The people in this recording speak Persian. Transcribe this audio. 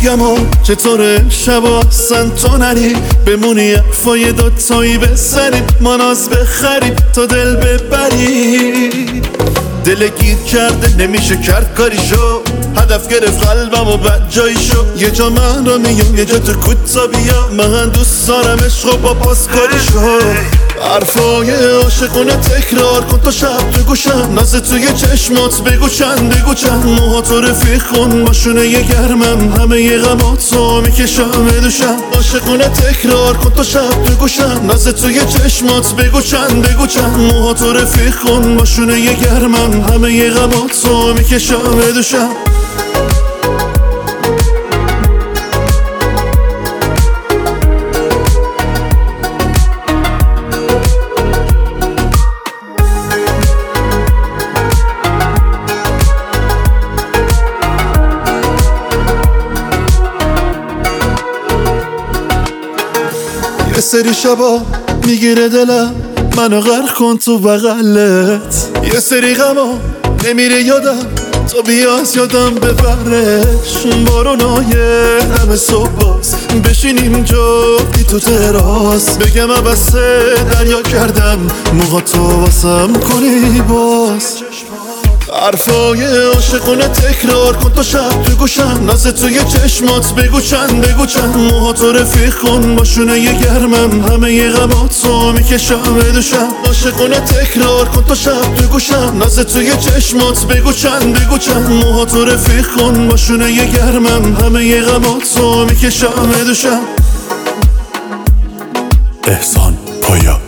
میگم و چطوره شبا اصلا تو نری بمونی حرفای دوتایی بزنیم ما ناز بخریم تا دل ببری دل گیر کرده نمیشه کرد کاریشو هدف گرفت قلبم و بد جاییشو یه جا من رو میگم یه جا تو کوتا بیا من دوست دارم عشق و با پاسکاریشو حرفای عاشقونه تکرار کن تا شب تو گوشم ناز توی چشمات بگو چند موها تو رفیق کن باشونه یه گرمم همه یه غماتو میکشم بدوشم عاشقونه تکرار کن تا شب تو گوشم ناز توی چشمات بگو چند موها تو رفیق کن باشونه یه گرمم همه یه غماتو میکشم بدوشم یه سری شبا میگیره دلم منو غرق کن تو بغلت یه سری غما نمیره یادم تو بیا از یادم ببرش بارونای همه صبح باز بشینیم جفتی تو تراس بگم بسته دریا کردم موها تو واسم کنی باز حرفای عاشقونه تکرار کن تا شب تو گوشم ناز توی چشمات بگو چند موها تو رفیق کن باشونه یه گرمم همه یه غماتو میکشم بدوشم عاشقونه تکرار کن تا شب تو گوشم ناز توی چشمات بگو چند موها تو رفیق کن باشونه یه گرمم همه یه غماتو میکشم بدوشم احسان پایا